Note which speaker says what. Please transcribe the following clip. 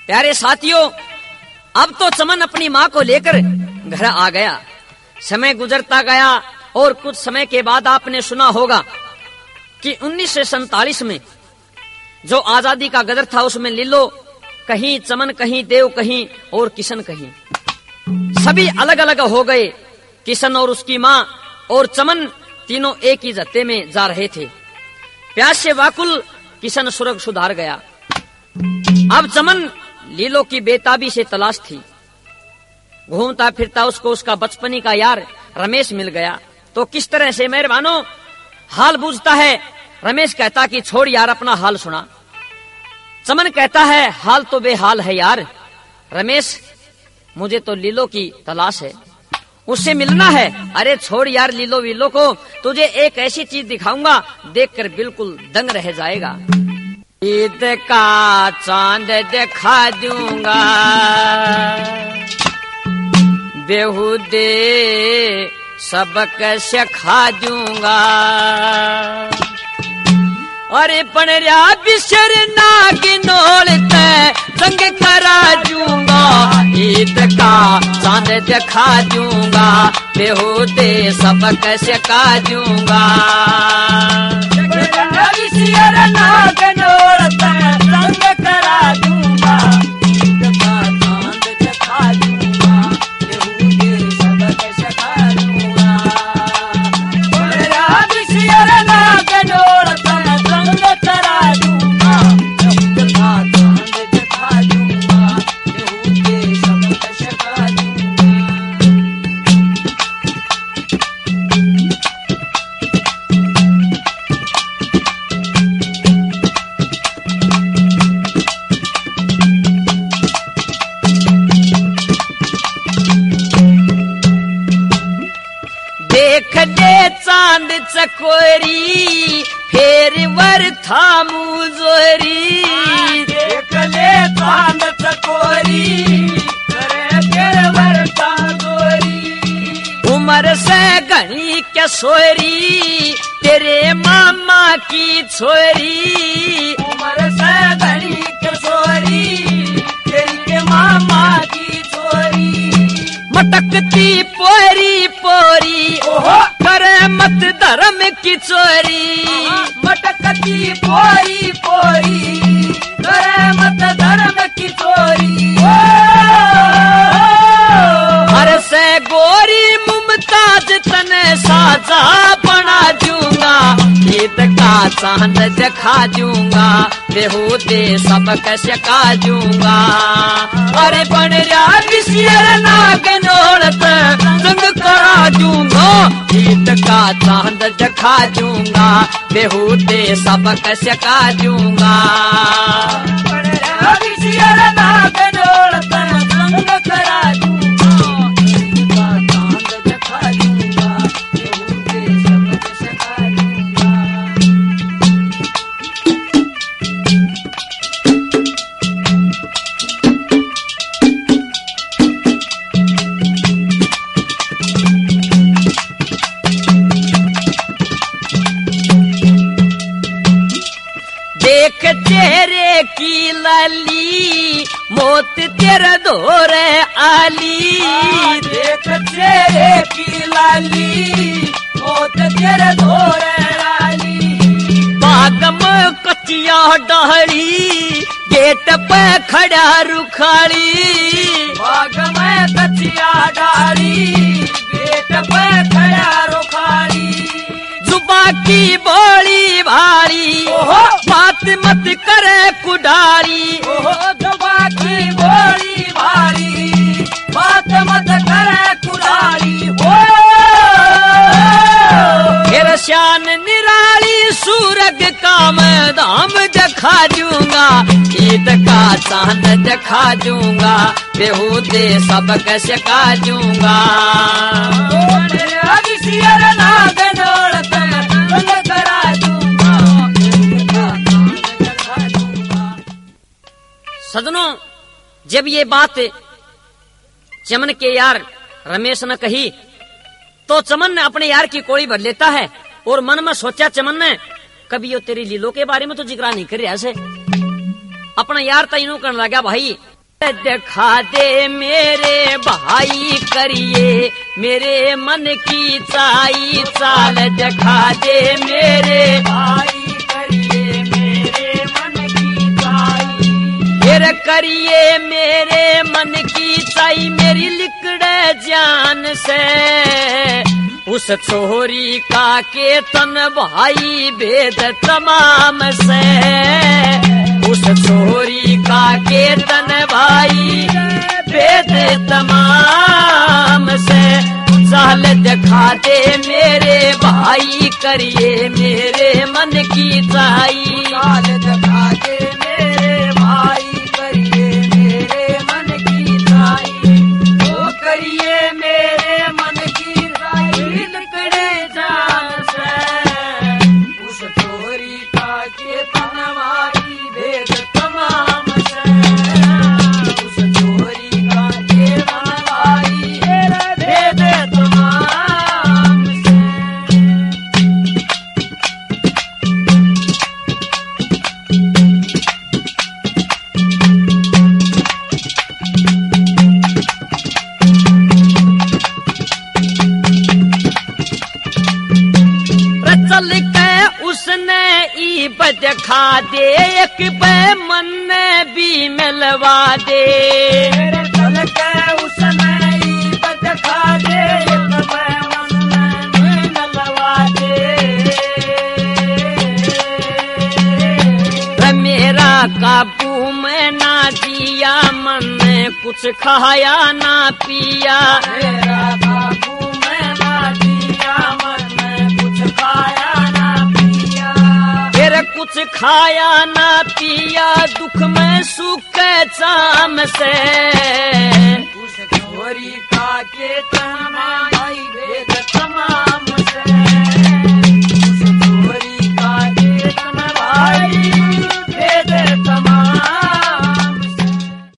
Speaker 1: प्यारे साथियों, अब तो चमन अपनी माँ को लेकर घर आ गया। समय गुजरता गया और कुछ समय के बाद आपने सुना होगा कि 1947 में जो आजादी का गदर था उसमें लीलो कहीं, चमन कहीं, देव कहीं और किशन कहीं, सभी अलग अलग हो गए। किशन और उसकी माँ और चमन तीनों एक ही जत्थे में जा रहे थे। प्यास से वाकुल किशन स्वर्ग सुधार गया। अब चमन लीलो की बेताबी से तलाश थी। घूमता फिरता उसको उसका बचपनी का यार रमेश मिल गया। तो किस तरह से मेहरबानो हाल पूछता है। रमेश कहता कि छोड़ यार, अपना हाल सुना। चमन कहता है हाल तो बेहाल है यार। रमेश, मुझे तो लीलो की तलाश है, उससे मिलना है। अरे छोड़ यार लीलो वीलो को, तुझे एक ऐसी चीज दिखाऊंगा, देखकर बिल्कुल दंग रह जाएगा। ईद का चांद दिखा दूंगा, बेहुदे सबक सिखा दूंगा। अरे पणरिया बिसर नागिनोलते संग करा दूंगा। ईद का चांद दिखा दूंगा, बेहुदे सबक सिखा दूंगा। बिसर नागिनोलते संग करा दूंगा। ईद का चांद दिखा दूंगा, बेहुदे सबक सिखा दूंगा। पणरिया बिसर नागिनोलते देख दे चांद चकोरी, फेर वर था मुजोरी। देख ले चांद चकोरी, फेर वर था मुजोरी। उम्र से घनी क्या सोरी, तेरे मामा की छोरी। उम्र से घनी क्या सोरी, तेरे मामा की छोरी। मटकती पोरी पोरी, करे मत धर्म की चोरी। मटकती पोरी पोरी, करे मत धर्म की चोरी। हर से गोरी मुमताज तने साजा बना दूंगा। ईद का चांद दिखा दूंगा, बेहुदे सबक सिखा दूंगा। अरे पणरिया बिसर नागिनोलते संग करा दूंगा। ईद का चांद दिखा दूंगा, बेहुदे सबक सिखा दूंगा। पणरिया बिसर नागिनोलते संग करा दूंगा। ईद का चांद दिखा दूंगा, बेहुदे सबक सिखा दूंगा। देख तेरे की लाली, मौत तेरा दौरे आली। देख तेरे की लाली, मौत तेरा दौरे आली। बाग में कचिया डहरी, गेट पे खड़ा रुखाड़ी। बाग में कचिया डहरी, गेट पे खड़ा रुखाड़ी। जुबा की बोली भारी, बात मत करे कुडारी। जुबा की बोली भारी, बात मत करे कुडारी। शान निराली, सूरग का मैं दाम दिखा दूंगा। ईद का चांद दिखा दूंगा, बेहुदे सबक सिखा दूंगा। सजनों, जब ये बात चमन के यार रमेश ने कही तो चमन ने अपने यार की कोड़ी भर लेता है और मन में सोचा चमन ने कभी यो तेरी लीलो के बारे में तो जिक्र नहीं कर रहा से। अपना यार तयनू करने लगा, भाई दिखा दे मेरे भाई करिए मेरे मन की चाई चाल दिखा दे मेरे भाई करिए मेरे मन की चाई फिर करिए मेरे मन की चाई मेरी लिकड़े जान से उस छोरी का के तन भाई भेद तमाम से उस छोरी का के तन भाई भेद तमाम से चाल दिखा दे मेरे भाई करिए मेरे मन की चाई चाल दिखा दे मेरे भाई करिए मेरे मन की चाई वो करिए मेरे मन की चाई लिकड़े जान से उस छोरी का के तन भाई भेद तमाम से उस छोरी का के तन भाई भेद तमाम से। चल के उसने ईब दिखा दे एक पे मन भी मिलवा दे चल के उसने ईब दिखा दे एक पे मन भी मिलवा दे मेरा काबू में ना दिया मन ने कुछ खाया ना पिया मेरा काबू में ना दिया मन ने कुछ खाया ना पिया फिर कुछ खाया ना पिया दुख में सुख चाम से उस छोरी का के